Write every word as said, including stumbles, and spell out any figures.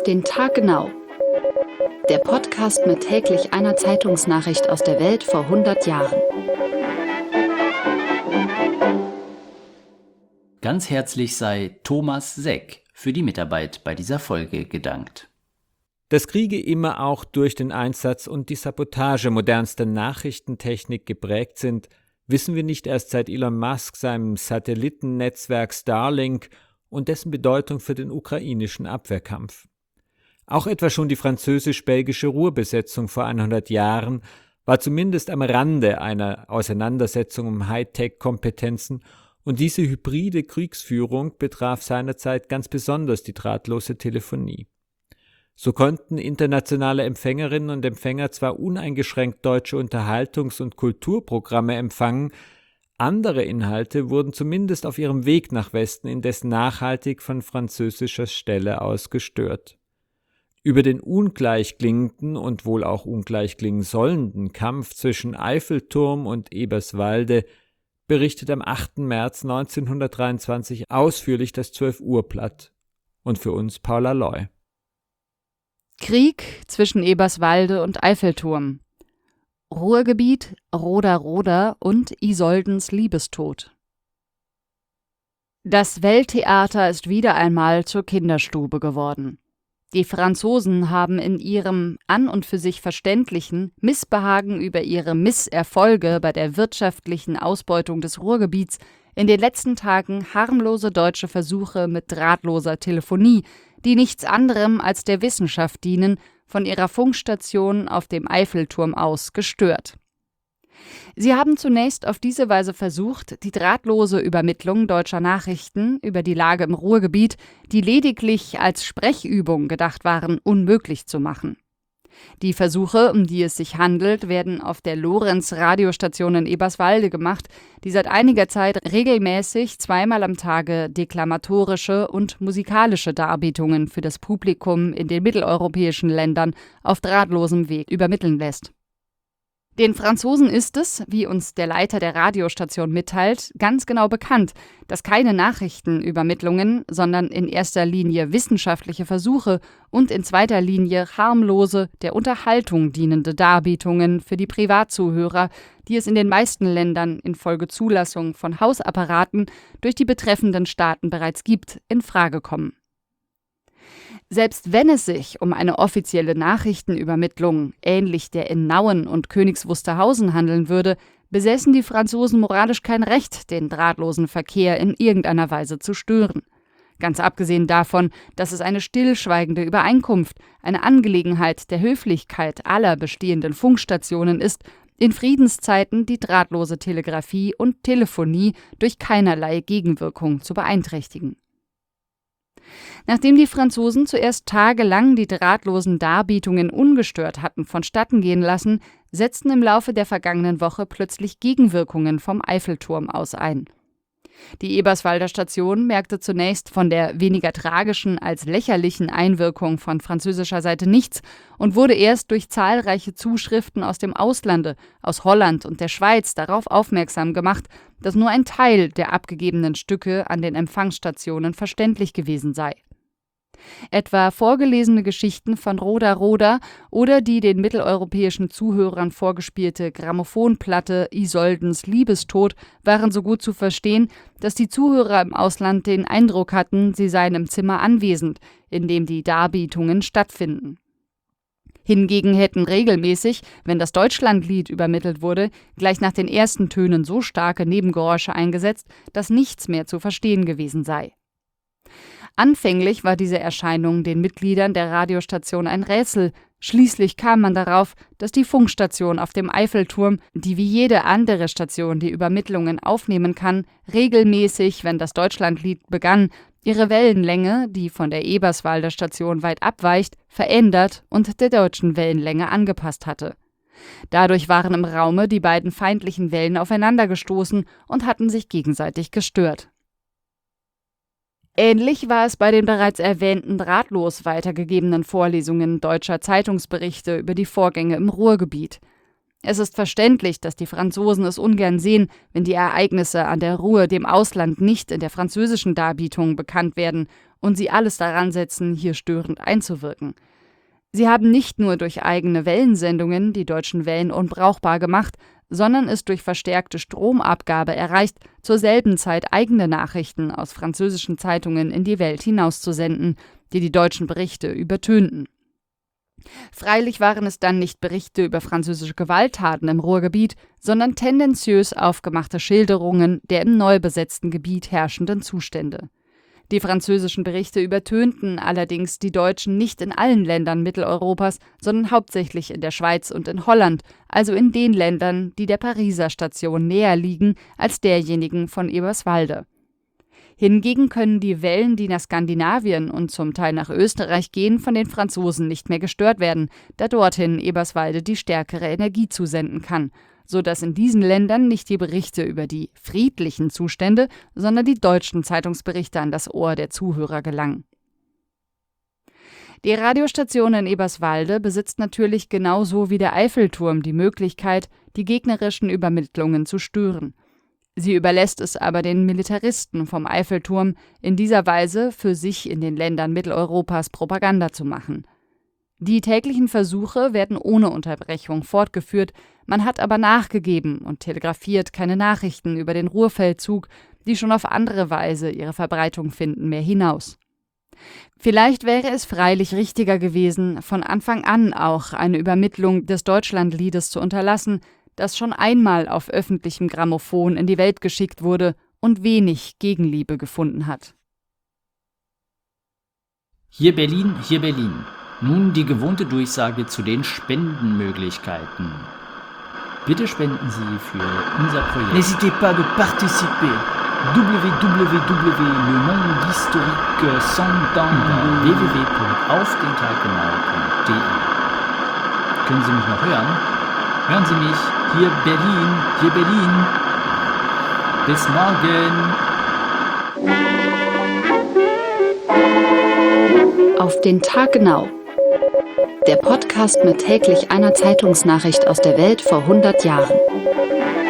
den Tag genau. Der Podcast mit täglich einer Zeitungsnachricht aus der Welt vor hundert Jahren. Ganz herzlich sei Thomas Seck für die Mitarbeit bei dieser Folge gedankt. Dass Kriege immer auch durch den Einsatz und die Sabotage modernster Nachrichtentechnik geprägt sind, wissen wir nicht erst seit Elon Musk seinem Satellitennetzwerk Starlink und dessen Bedeutung für den ukrainischen Abwehrkampf. Auch etwa schon die französisch-belgische Ruhrbesetzung vor hundert Jahren war zumindest am Rande einer Auseinandersetzung um Hightech-Kompetenzen, und diese hybride Kriegsführung betraf seinerzeit ganz besonders die drahtlose Telefonie. So konnten internationale Empfängerinnen und Empfänger zwar uneingeschränkt deutsche Unterhaltungs- und Kulturprogramme empfangen, andere Inhalte wurden zumindest auf ihrem Weg nach Westen indes nachhaltig von französischer Stelle aus gestört. Über den ungleich klingenden und wohl auch ungleich klingen sollenden Kampf zwischen Eiffelturm und Eberswalde berichtet am achten März neunzehnhundertdreiundzwanzig ausführlich das zwölf-Uhr-Blatt. Und für uns Paula Loy. Krieg zwischen Eberswalde und Eiffelturm. Ruhrgebiet, Roda Roda und Isoldens Liebestod. Das Welttheater ist wieder einmal zur Kinderstube geworden. Die Franzosen haben in ihrem an und für sich verständlichen Missbehagen über ihre Misserfolge bei der wirtschaftlichen Ausbeutung des Ruhrgebiets in den letzten Tagen harmlose deutsche Versuche mit drahtloser Telefonie, die nichts anderem als der Wissenschaft dienen, von ihrer Funkstation auf dem Eiffelturm aus gestört. Sie haben zunächst auf diese Weise versucht, die drahtlose Übermittlung deutscher Nachrichten über die Lage im Ruhrgebiet, die lediglich als Sprechübung gedacht waren, unmöglich zu machen. Die Versuche, um die es sich handelt, werden auf der Lorenz-Radiostation in Eberswalde gemacht, die seit einiger Zeit regelmäßig zweimal am Tage deklamatorische und musikalische Darbietungen für das Publikum in den mitteleuropäischen Ländern auf drahtlosem Weg übermitteln lässt. Den Franzosen ist es, wie uns der Leiter der Radiostation mitteilt, ganz genau bekannt, dass keine Nachrichtenübermittlungen, sondern in erster Linie wissenschaftliche Versuche und in zweiter Linie harmlose, der Unterhaltung dienende Darbietungen für die Privatzuhörer, die es in den meisten Ländern infolge Zulassung von Hausapparaten durch die betreffenden Staaten bereits gibt, in Frage kommen. Selbst wenn es sich um eine offizielle Nachrichtenübermittlung, ähnlich der in Nauen und Königs Wusterhausen handeln würde, besäßen die Franzosen moralisch kein Recht, den drahtlosen Verkehr in irgendeiner Weise zu stören. Ganz abgesehen davon, dass es eine stillschweigende Übereinkunft, eine Angelegenheit der Höflichkeit aller bestehenden Funkstationen ist, in Friedenszeiten die drahtlose Telegrafie und Telefonie durch keinerlei Gegenwirkung zu beeinträchtigen. Nachdem die Franzosen zuerst tagelang die drahtlosen Darbietungen ungestört hatten vonstatten gehen lassen, setzten im Laufe der vergangenen Woche plötzlich Gegenwirkungen vom Eiffelturm aus ein. Die Eberswalder Station merkte zunächst von der weniger tragischen als lächerlichen Einwirkung von französischer Seite nichts und wurde erst durch zahlreiche Zuschriften aus dem Auslande, aus Holland und der Schweiz darauf aufmerksam gemacht, dass nur ein Teil der abgegebenen Stücke an den Empfangsstationen verständlich gewesen sei. Etwa vorgelesene Geschichten von Roda Roda oder die den mitteleuropäischen Zuhörern vorgespielte Grammophonplatte Isoldens Liebestod waren so gut zu verstehen, dass die Zuhörer im Ausland den Eindruck hatten, sie seien im Zimmer anwesend, in dem die Darbietungen stattfinden. Hingegen hätten regelmäßig, wenn das Deutschlandlied übermittelt wurde, gleich nach den ersten Tönen so starke Nebengeräusche eingesetzt, dass nichts mehr zu verstehen gewesen sei. Anfänglich war diese Erscheinung den Mitgliedern der Radiostation ein Rätsel. Schließlich kam man darauf, dass die Funkstation auf dem Eiffelturm, die wie jede andere Station die Übermittlungen aufnehmen kann, regelmäßig, wenn das Deutschlandlied begann, ihre Wellenlänge, die von der Eberswalder Station weit abweicht, verändert und der deutschen Wellenlänge angepasst hatte. Dadurch waren im Raume die beiden feindlichen Wellen aufeinandergestoßen und hatten sich gegenseitig gestört. Ähnlich war es bei den bereits erwähnten drahtlos weitergegebenen Vorlesungen deutscher Zeitungsberichte über die Vorgänge im Ruhrgebiet. Es ist verständlich, dass die Franzosen es ungern sehen, wenn die Ereignisse an der Ruhr dem Ausland nicht in der französischen Darbietung bekannt werden und sie alles daran setzen, hier störend einzuwirken. Sie haben nicht nur durch eigene Wellensendungen die deutschen Wellen unbrauchbar gemacht, sondern es durch verstärkte Stromabgabe erreicht, zur selben Zeit eigene Nachrichten aus französischen Zeitungen in die Welt hinauszusenden, die die deutschen Berichte übertönten. Freilich waren es dann nicht Berichte über französische Gewalttaten im Ruhrgebiet, sondern tendenziös aufgemachte Schilderungen der im neu besetzten Gebiet herrschenden Zustände. Die französischen Berichte übertönten allerdings die Deutschen nicht in allen Ländern Mitteleuropas, sondern hauptsächlich in der Schweiz und in Holland, also in den Ländern, die der Pariser Station näher liegen als derjenigen von Eberswalde. Hingegen können die Wellen, die nach Skandinavien und zum Teil nach Österreich gehen, von den Franzosen nicht mehr gestört werden, da dorthin Eberswalde die stärkere Energie zusenden kann, so dass in diesen Ländern nicht die Berichte über die friedlichen Zustände, sondern die deutschen Zeitungsberichte an das Ohr der Zuhörer gelangen. Die Radiostation in Eberswalde besitzt natürlich genauso wie der Eiffelturm die Möglichkeit, die gegnerischen Übermittlungen zu stören. Sie überlässt es aber den Militaristen vom Eiffelturm, in dieser Weise für sich in den Ländern Mitteleuropas Propaganda zu machen. Die täglichen Versuche werden ohne Unterbrechung fortgeführt, man hat aber nachgegeben und telegrafiert keine Nachrichten über den Ruhrfeldzug, die schon auf andere Weise ihre Verbreitung finden, mehr hinaus. Vielleicht wäre es freilich richtiger gewesen, von Anfang an auch eine Übermittlung des Deutschlandliedes zu unterlassen, das schon einmal auf öffentlichem Grammophon in die Welt geschickt wurde und wenig Gegenliebe gefunden hat. Hier Berlin, hier Berlin. Nun die gewohnte Durchsage zu den Spendenmöglichkeiten. Bitte spenden Sie für unser Projekt. N'hésitez pas de participer. w w w punkt le monde historique cent ans w w w punkt auf den tag genau punkt de. Können Sie mich noch hören? Hören Sie mich. Hier Berlin, hier Berlin. Bis morgen. Auf den Tag genau. Der Podcast mit täglich einer Zeitungsnachricht aus der Welt vor hundert Jahren.